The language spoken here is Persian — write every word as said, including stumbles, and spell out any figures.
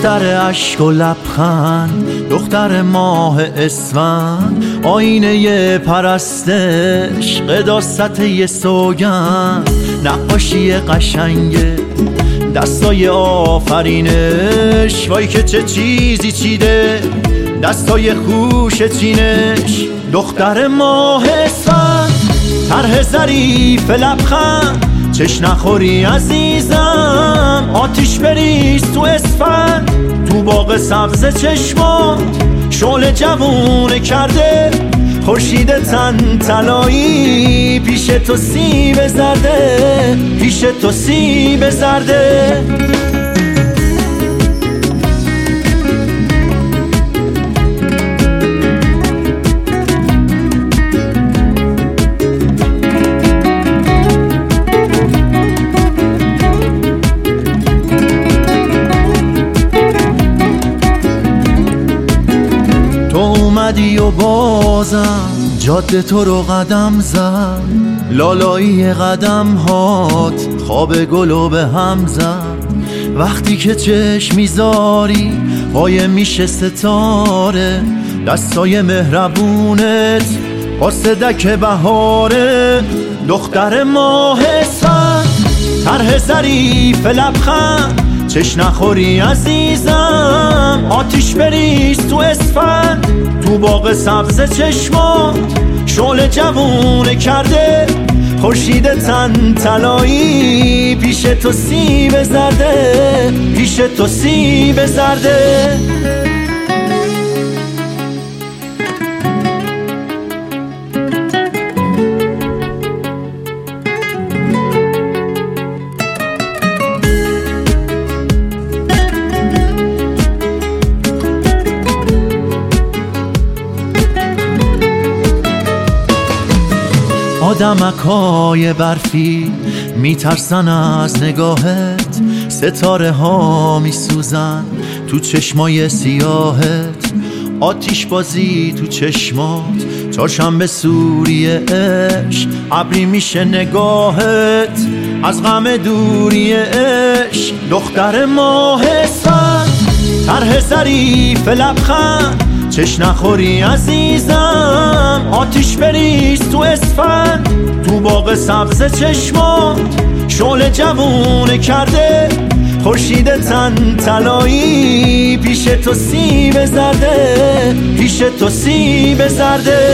دختر اشک و لبخند، دختر ماه اسفند، آینه پرستش، قداست یه سوگند، نقاشی قشنگه دستای آفرینش، وای که چه چیزی چیده دستای خوش چینش. دختر ماه اسفند، طرح ظریف لبخند، چش نخوری عزیزم آتیش بریز تو اسفند، تو باغ سبز چشمات شعله جوونه کرده خورشید تن طلایی، پیش تو سیب زرده، پیش تو سیب زرده. تو اومدی و بازم جاده تو رو قدم زد، لالایی قدم هات خواب گلو به هم زد. وقتی که چشم میذاری پای میشه ستاره، دستای مهربونت قاصدک بهاره. دختر ماه اسفند، طرح ظریف لبخند، چش نخوری عزیزم آتیش بریز تو اسفند، تو باغ سبز چشمات شعله جوونه کرده خورشید تن طلایی، پیش تو سیب زرده، پیش تو سیب زرده. آدمکای برفی میترسن از نگاهت، ستاره ها میسوزن تو چشمای سیاهت، آتیش بازی تو چشمات چهارشنبه سوری عشق، ابری میشه نگاهت از غم دوری عشق. دختر ماه اسفند، طرح ظریف لبخند، چش نخوری عزیزم آتیش بریز تو اسفند، تو باغ سبز چشمات شعله جوونه کرده خورشید تن طلایی، پیش تو سیب زرده، پیش تو سیب زرده.